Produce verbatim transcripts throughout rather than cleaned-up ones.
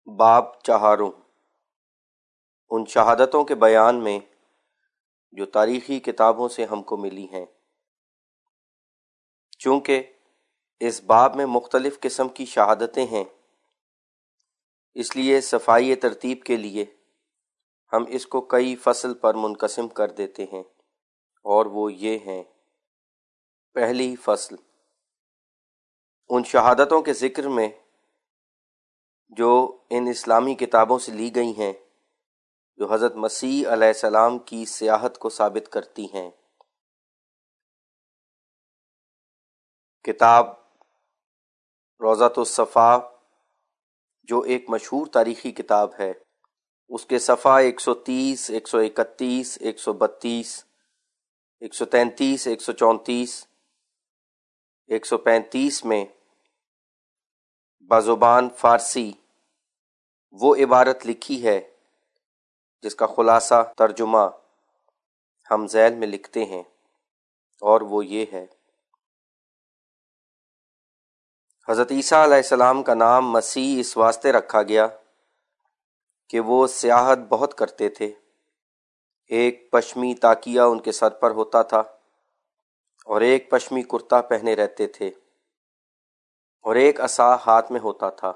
باب چہارم، ان شہادتوں کے بیان میں جو تاریخی کتابوں سے ہم کو ملی ہیں۔ چونکہ اس باب میں مختلف قسم کی شہادتیں ہیں، اس لیے صفائی ترتیب کے لیے ہم اس کو کئی فصل پر منقسم کر دیتے ہیں، اور وہ یہ ہیں۔ پہلی فصل، ان شہادتوں کے ذکر میں جو ان اسلامی کتابوں سے لی گئی ہیں، جو حضرت مسیح علیہ السلام کی سیاحت کو ثابت کرتی ہیں۔ کتاب روضۃ الصفا، جو ایک مشہور تاریخی کتاب ہے، اس کے صفحہ ایک سو تیس، ایک سو اکتیس، ایک سو بتیس، ایک سو تینتیس، ایک سو چونتیس، ایک سو پینتیس میں بزبان فارسی وہ عبارت لکھی ہے جس کا خلاصہ ترجمہ ہم ذیل میں لکھتے ہیں، اور وہ یہ ہے۔ حضرت عیسیٰ علیہ السلام کا نام مسیح اس واسطے رکھا گیا کہ وہ سیاحت بہت کرتے تھے۔ ایک پشمی تاکیہ ان کے سر پر ہوتا تھا اور ایک پشمی کرتا پہنے رہتے تھے، اور ایک عصا ہاتھ میں ہوتا تھا،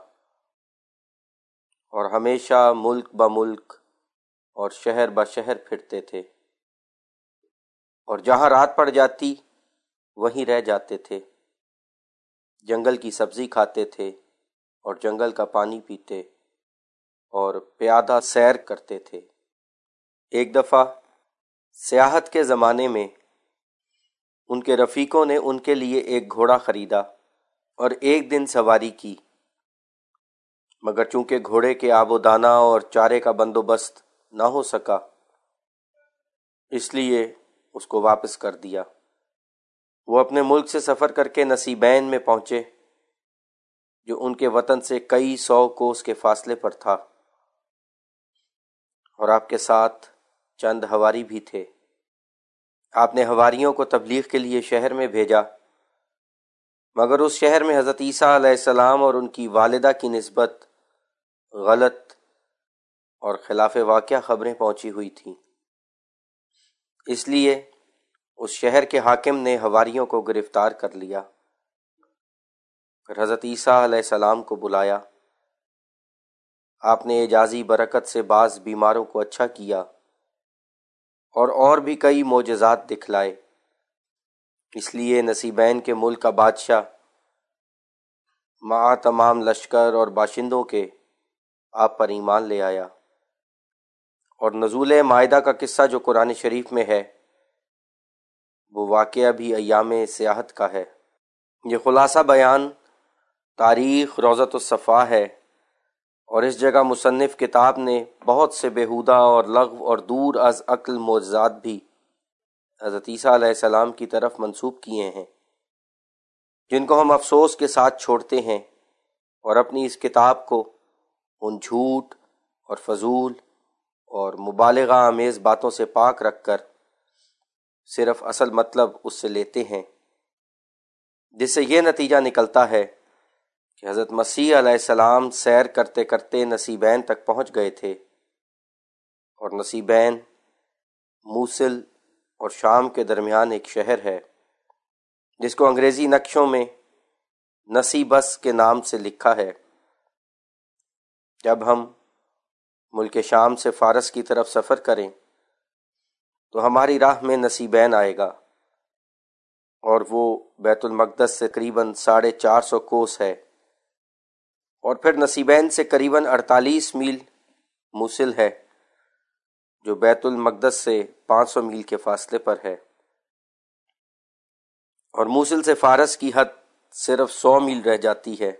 اور ہمیشہ ملک بملک اور شہر بشہر پھرتے تھے، اور جہاں رات پڑ جاتی وہیں رہ جاتے تھے۔ جنگل کی سبزی کھاتے تھے اور جنگل کا پانی پیتے اور پیادہ سیر کرتے تھے۔ ایک دفعہ سیاحت کے زمانے میں ان کے رفیقوں نے ان کے لیے ایک گھوڑا خریدا اور ایک دن سواری کی، مگر چونکہ گھوڑے کے آب و دانہ اور چارے کا بندوبست نہ ہو سکا، اس لیے اس کو واپس کر دیا۔ وہ اپنے ملک سے سفر کر کے نصیبین میں پہنچے، جو ان کے وطن سے کئی سو کوس کے فاصلے پر تھا، اور آپ کے ساتھ چند ہواری بھی تھے۔ آپ نے ہواریوں کو تبلیغ کے لیے شہر میں بھیجا، مگر اس شہر میں حضرت عیسیٰ علیہ السلام اور ان کی والدہ کی نسبت غلط اور خلاف واقعہ خبریں پہنچی ہوئی تھیں۔ اس لیے اس شہر کے حاکم نے ہواریوں کو گرفتار کر لیا، پھر حضرت عیسیٰ علیہ السلام کو بلایا۔ آپ نے اعجازی برکت سے بعض بیماروں کو اچھا کیا اور اور بھی کئی معجزات دکھلائے۔ اس لیے نصیبین کے ملک کا بادشاہ مع تمام لشکر اور باشندوں کے آپ پر ایمان لے آیا، اور نزول مائدہ کا قصہ جو قرآن شریف میں ہے، وہ واقعہ بھی ایام سیاحت کا ہے۔ یہ خلاصہ بیان تاریخ روضۃ الصفا ہے، اور اس جگہ مصنف کتاب نے بہت سے بیہودہ اور لغو اور دور از عقل معجزات بھی حضرت عیسیٰ علیہ السلام کی طرف منسوب کیے ہیں، جن کو ہم افسوس کے ساتھ چھوڑتے ہیں، اور اپنی اس کتاب کو ان جھوٹ اور فضول اور مبالغہ آمیز باتوں سے پاک رکھ کر صرف اصل مطلب اس سے لیتے ہیں، جس سے یہ نتیجہ نکلتا ہے کہ حضرت مسیح علیہ السلام سیر کرتے کرتے نصیبین تک پہنچ گئے تھے، اور نصیبین موصل اور شام کے درمیان ایک شہر ہے جس کو انگریزی نقشوں میں نصیبس کے نام سے لکھا ہے۔ جب ہم ملک شام سے فارس کی طرف سفر کریں تو ہماری راہ میں نصیبین آئے گا، اور وہ بیت المقدس سے قریباً ساڑھے چار سو کوس ہے، اور پھر نصیبین سے قریباً اڑتالیس میل موصل ہے، جو بیت المقدس سے پانچ سو میل کے فاصلے پر ہے، اور موصل سے فارس کی حد صرف سو میل رہ جاتی ہے۔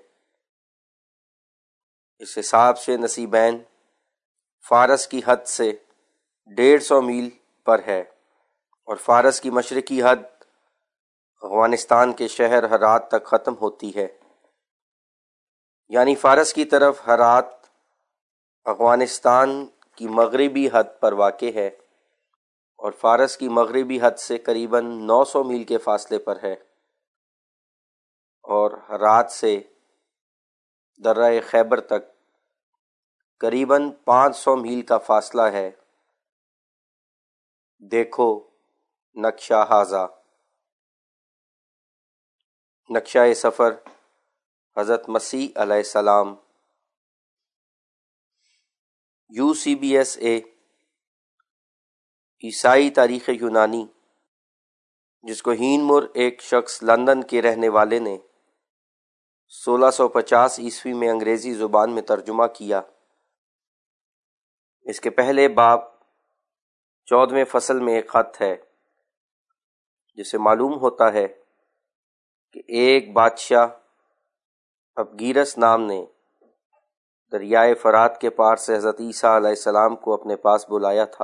اس حساب سے نصیبین فارس کی حد سے ڈیڑھ سو میل پر ہے، اور فارس کی مشرقی حد افغانستان کے شہر ہرات تک ختم ہوتی ہے، یعنی فارس کی طرف ہرات افغانستان کی مغربی حد پر واقع ہے، اور فارس کی مغربی حد سے قریباً نو سو میل کے فاصلے پر ہے، اور ہرات سے درہ خیبر تک قریباً پانچ سو میل کا فاصلہ ہے۔ دیکھو نقشہ ہاذا۔ نقشہ سفر حضرت مسیح علیہ السلام۔ U C B S A عیسائی تاریخ یونانی، جس کو ہینمور ایک شخص لندن کے رہنے والے نے سولہ سو پچاس عیسوی میں انگریزی زبان میں ترجمہ کیا۔ اس کے پہلے باب چودھویں فصل میں ایک خط ہے جس سے معلوم ہوتا ہے کہ ایک بادشاہ ابگیرس نام نے دریائے فرات کے پار سے حضرت عیسیٰ علیہ السلام کو اپنے پاس بلایا تھا۔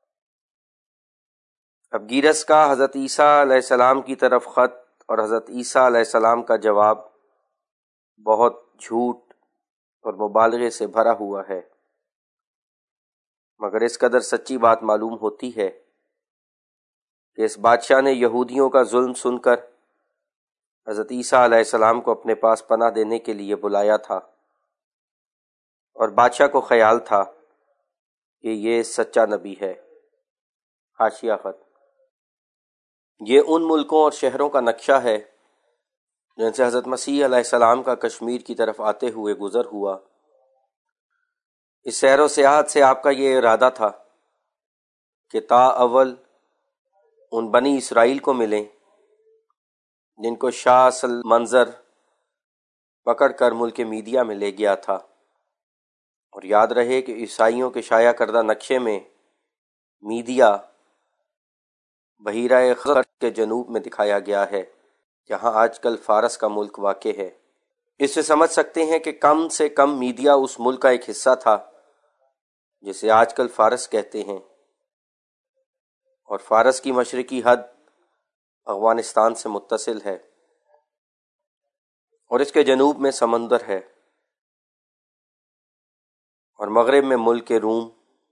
ابگیرس کا حضرت عیسیٰ علیہ السلام کی طرف خط اور حضرت عیسیٰ علیہ السلام کا جواب بہت جھوٹ اور مبالغے سے بھرا ہوا ہے، مگر اس قدر سچی بات معلوم ہوتی ہے کہ اس بادشاہ نے یہودیوں کا ظلم سن کر حضرت عیسیٰ علیہ السلام کو اپنے پاس پناہ دینے کے لیے بلایا تھا، اور بادشاہ کو خیال تھا کہ یہ سچا نبی ہے۔ حاشیہ خط: یہ ان ملکوں اور شہروں کا نقشہ ہے جن سے حضرت مسیح علیہ السلام کا کشمیر کی طرف آتے ہوئے گزر ہوا۔ اس سیر و سیاحت سے آپ کا یہ ارادہ تھا کہ تا اول ان بنی اسرائیل کو ملیں جن کو شاہ اصل منظر پکڑ کر ملک میدیا میں لے گیا تھا، اور یاد رہے کہ عیسائیوں کے شائع کردہ نقشے میں میدیا بحیرہ خزر کے جنوب میں دکھایا گیا ہے، جہاں آج کل فارس کا ملک واقع ہے۔ اس سے سمجھ سکتے ہیں کہ کم سے کم میدیا اس ملک کا ایک حصہ تھا جسے آج کل فارس کہتے ہیں، اور فارس کی مشرقی حد افغانستان سے متصل ہے، اور اس کے جنوب میں سمندر ہے، اور مغرب میں ملک روم۔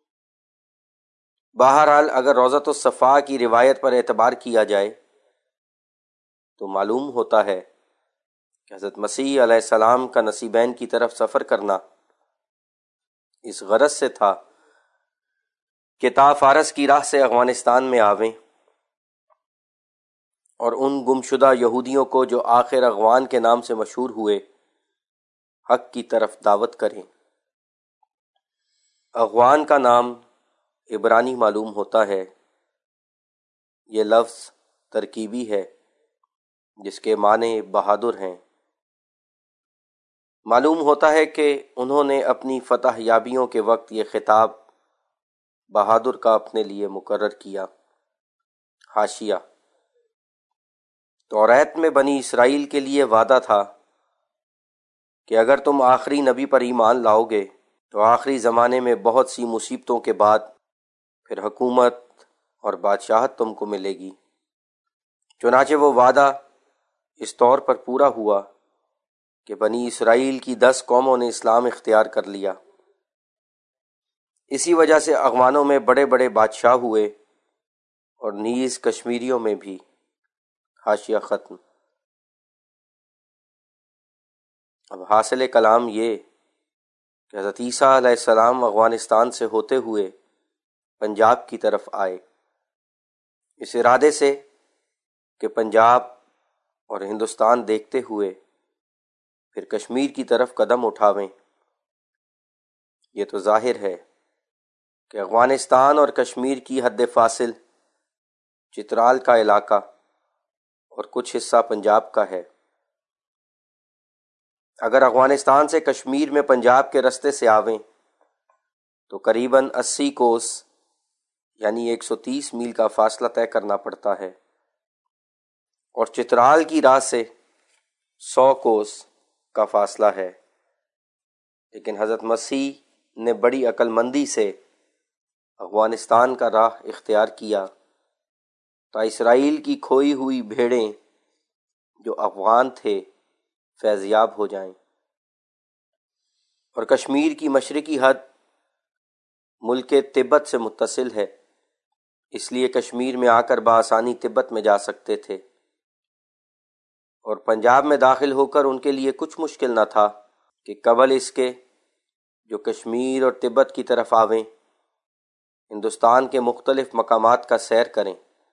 بہرحال اگر روضۃ الصفا کی روایت پر اعتبار کیا جائے تو معلوم ہوتا ہے کہ حضرت مسیح علیہ السلام کا نصیبین کی طرف سفر کرنا اس غرض سے تھا کہ تا فارس کی راہ سے افغانستان میں آویں اور ان گمشدہ یہودیوں کو جو آخر اغوان کے نام سے مشہور ہوئے حق کی طرف دعوت کریں۔ اغوان کا نام عبرانی معلوم ہوتا ہے۔ یہ لفظ ترکیبی ہے جس کے معنی بہادر ہیں۔ معلوم ہوتا ہے کہ انہوں نے اپنی فتح یابیوں کے وقت یہ خطاب بہادر کا اپنے لیے مقرر کیا۔ حاشیہ: توریت میں بنی اسرائیل کے لیے وعدہ تھا کہ اگر تم آخری نبی پر ایمان لاؤ گے تو آخری زمانے میں بہت سی مصیبتوں کے بعد پھر حکومت اور بادشاہت تم کو ملے گی۔ چنانچہ وہ وعدہ اس طور پر پورا ہوا کہ بنی اسرائیل کی دس قوموں نے اسلام اختیار کر لیا۔ اسی وجہ سے اغوانوں میں بڑے بڑے بادشاہ ہوئے اور نیز کشمیریوں میں بھی۔ حاشیہ ختم۔ اب حاصل کلام یہ کہ حضرت عیسیٰ علیہ السلام افغانستان سے ہوتے ہوئے پنجاب کی طرف آئے، اس ارادے سے کہ پنجاب اور ہندوستان دیکھتے ہوئے پھر کشمیر کی طرف قدم اٹھاویں۔ یہ تو ظاہر ہے کہ افغانستان اور کشمیر کی حد فاصل چترال کا علاقہ اور کچھ حصہ پنجاب کا ہے۔ اگر افغانستان سے کشمیر میں پنجاب کے رستے سے آویں تو قریباً اسی کوس یعنی ایک سو تیس میل کا فاصلہ طے کرنا پڑتا ہے، اور چترال کی راہ سے سو کوس کا فاصلہ ہے۔ لیکن حضرت مسیح نے بڑی عقل مندی سے افغانستان کا راہ اختیار کیا تا اسرائیل کی کھوئی ہوئی بھیڑیں جو افغان تھے فیضیاب ہو جائیں، اور کشمیر کی مشرقی حد ملک تبت سے متصل ہے، اس لیے کشمیر میں آ کر بآسانی تبت میں جا سکتے تھے، اور پنجاب میں داخل ہو کر ان کے لیے کچھ مشکل نہ تھا کہ قبل اس کے جو کشمیر اور تبت کی طرف آویں، ہندوستان کے مختلف مقامات کا سیر کریں۔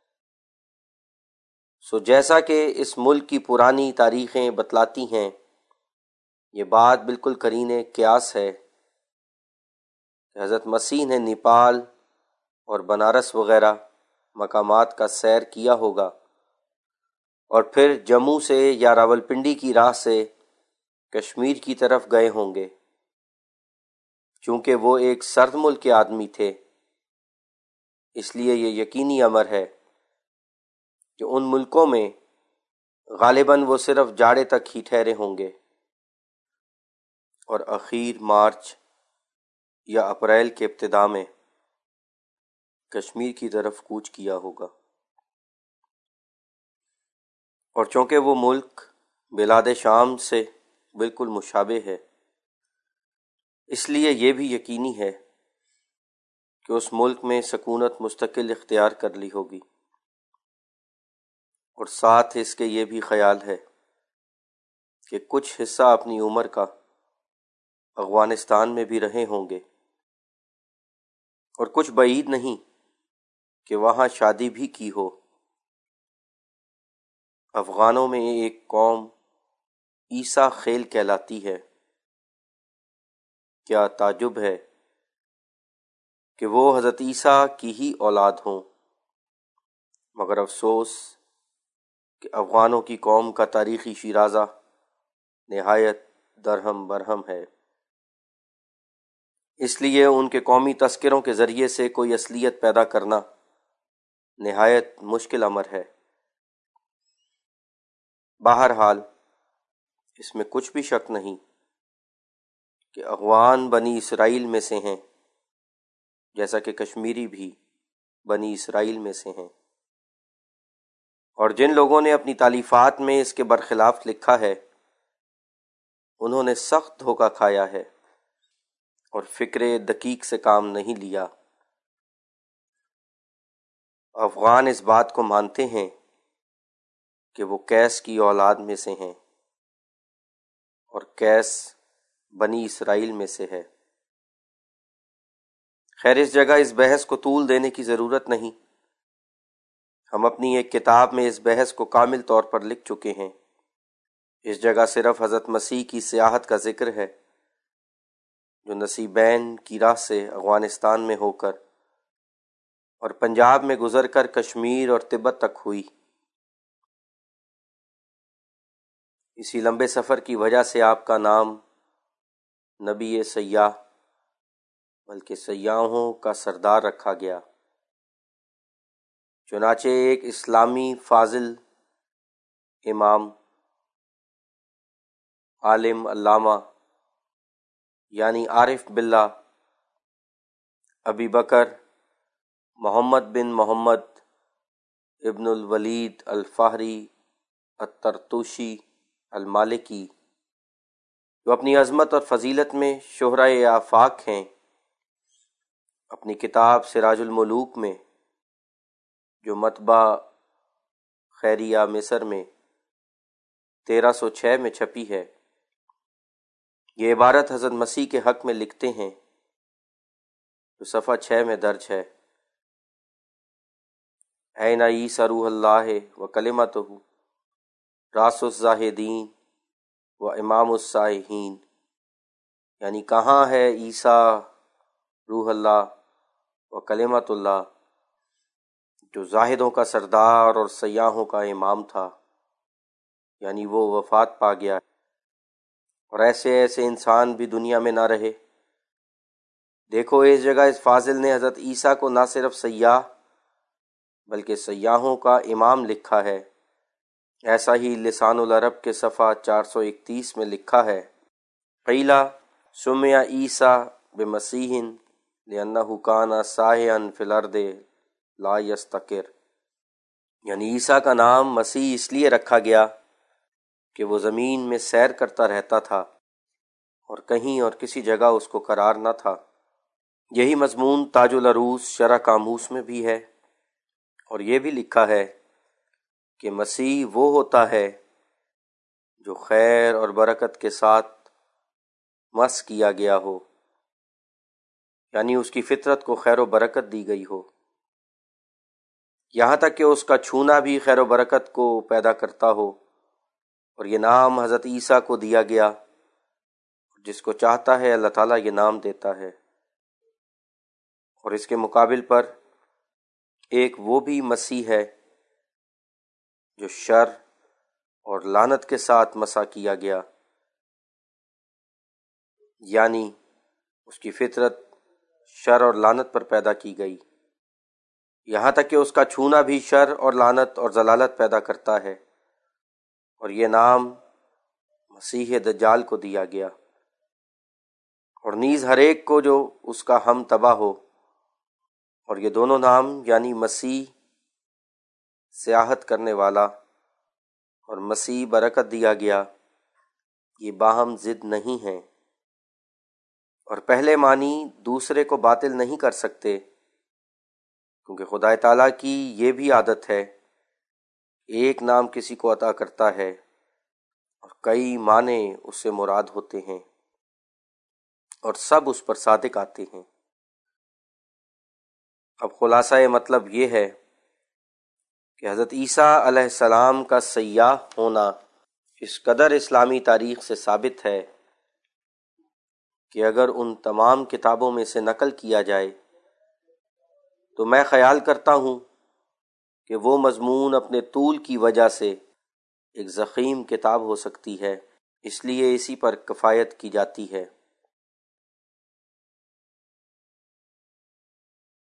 سو جیسا کہ اس ملک کی پرانی تاریخیں بتلاتی ہیں، یہ بات بالکل قرین قیاس ہے کہ حضرت مسیح نے نیپال اور بنارس وغیرہ مقامات کا سیر کیا ہوگا اور پھر جموں سے یا راولپنڈی کی راہ سے کشمیر کی طرف گئے ہوں گے۔ چونکہ وہ ایک سرد ملک کے آدمی تھے، اس لیے یہ یقینی امر ہے کہ ان ملکوں میں غالباً وہ صرف جاڑے تک ہی ٹھہرے ہوں گے اور اخیر مارچ یا اپریل کے ابتدا میں کشمیر کی طرف کوچ کیا ہوگا۔ اور چونکہ وہ ملک بلاد شام سے بالکل مشابہ ہے، اس لیے یہ بھی یقینی ہے کہ اس ملک میں سکونت مستقل اختیار کر لی ہوگی، اور ساتھ اس کے یہ بھی خیال ہے کہ کچھ حصہ اپنی عمر کا افغانستان میں بھی رہے ہوں گے، اور کچھ بعید نہیں کہ وہاں شادی بھی کی ہو۔ افغانوں میں ایک قوم عیسیٰ خیل کہلاتی ہے۔ کیا تعجب ہے کہ وہ حضرت عیسیٰ کی ہی اولاد ہوں، مگر افسوس کہ افغانوں کی قوم کا تاریخی شیرازہ نہایت درہم برہم ہے۔ اس لیے ان کے قومی تذکروں کے ذریعے سے کوئی اصلیت پیدا کرنا نہایت مشکل امر ہے۔ بہرحال اس میں کچھ بھی شک نہیں کہ افغان بنی اسرائیل میں سے ہیں، جیسا کہ کشمیری بھی بنی اسرائیل میں سے ہیں، اور جن لوگوں نے اپنی تالیفات میں اس کے برخلاف لکھا ہے، انہوں نے سخت دھوکہ کھایا ہے اور فکر دقیق سے کام نہیں لیا۔ افغان اس بات کو مانتے ہیں کہ وہ قیس کی اولاد میں سے ہیں اور قیس بنی اسرائیل میں سے ہے۔ خیر، اس جگہ اس بحث کو طول دینے کی ضرورت نہیں، ہم اپنی ایک کتاب میں اس بحث کو کامل طور پر لکھ چکے ہیں۔ اس جگہ صرف حضرت مسیح کی سیاحت کا ذکر ہے، جو نصیبین کی راہ سے افغانستان میں ہو کر اور پنجاب میں گزر کر کشمیر اور تبت تک ہوئی۔ اسی لمبے سفر کی وجہ سے آپ کا نام نبی سیاح بلکہ سیاحوں کا سردار رکھا گیا۔ چنانچہ ایک اسلامی فاضل، امام، عالم، علامہ یعنی عارف باللہ ابی بکر محمد بن محمد ابن الولید الفہری الطرطوشی المالکی، جو اپنی عظمت اور فضیلت میں شہرۂ آفاق ہیں، اپنی کتاب سراج الملوک میں، جو مطبع خیریہ مصر میں تیرہ سو چھ میں چھپی ہے، یہ عبارت حضرت مسیح کے حق میں لکھتے ہیں، جو صفحہ چھ میں درج ہے: این عیسی روح اللہ و کلمتہ راس الزاہدین و امام الصائحین، یعنی کہاں ہے عیسیٰ روح اللہ و کلمت اللہ، جو زاہدوں کا سردار اور سیاحوں کا امام تھا، یعنی وہ وفات پا گیا، اور ایسے ایسے انسان بھی دنیا میں نہ رہے۔ دیکھو، اس جگہ اس فاضل نے حضرت عیسیٰ کو نہ صرف سیاح بلکہ سیاحوں کا امام لکھا ہے۔ ایسا ہی لسان العرب کے صفحہ چار سو اکتیس میں لکھا ہے: قیل سمع عیسیٰ بمسیح لأنہ کان سائحا فی الارض لا یستقر، یعنی عیسیٰ کا نام مسیح اس لیے رکھا گیا کہ وہ زمین میں سیر کرتا رہتا تھا اور کہیں اور کسی جگہ اس کو قرار نہ تھا۔ یہی مضمون تاج العروض شرح قاموس میں بھی ہے، اور یہ بھی لکھا ہے کہ مسیح وہ ہوتا ہے جو خیر اور برکت کے ساتھ مس کیا گیا ہو، یعنی اس کی فطرت کو خیر و برکت دی گئی ہو، یہاں تک کہ اس کا چھونا بھی خیر و برکت کو پیدا کرتا ہو، اور یہ نام حضرت عیسیٰ کو دیا گیا، جس کو چاہتا ہے اللہ تعالیٰ یہ نام دیتا ہے۔ اور اس کے مقابل پر ایک وہ بھی مسیح ہے جو شر اور لعنت کے ساتھ مسح کیا گیا، یعنی اس کی فطرت شر اور لعنت پر پیدا کی گئی، یہاں تک کہ اس کا چھونا بھی شر اور لعنت اور ضلالت پیدا کرتا ہے، اور یہ نام مسیح دجال کو دیا گیا۔ اور نیز ہر ایک کو جو اس کا ہم تباہ ہو، اور یہ دونوں نام یعنی مسیح سیاحت کرنے والا اور مسیح برکت دیا گیا، یہ باہم ضد نہیں ہیں، اور پہلے معنی دوسرے کو باطل نہیں کر سکتے، کیونکہ خدا تعالیٰ کی یہ بھی عادت ہے، ایک نام کسی کو عطا کرتا ہے اور کئی معنی اس سے مراد ہوتے ہیں، اور سب اس پر صادق آتے ہیں۔ اب خلاصہ مطلب یہ ہے کہ حضرت عیسیٰ علیہ السلام کا سیاح ہونا اس قدر اسلامی تاریخ سے ثابت ہے کہ اگر ان تمام کتابوں میں سے نقل کیا جائے تو میں خیال کرتا ہوں کہ وہ مضمون اپنے طول کی وجہ سے ایک ضخیم کتاب ہو سکتی ہے، اس لیے اسی پر کفایت کی جاتی ہے۔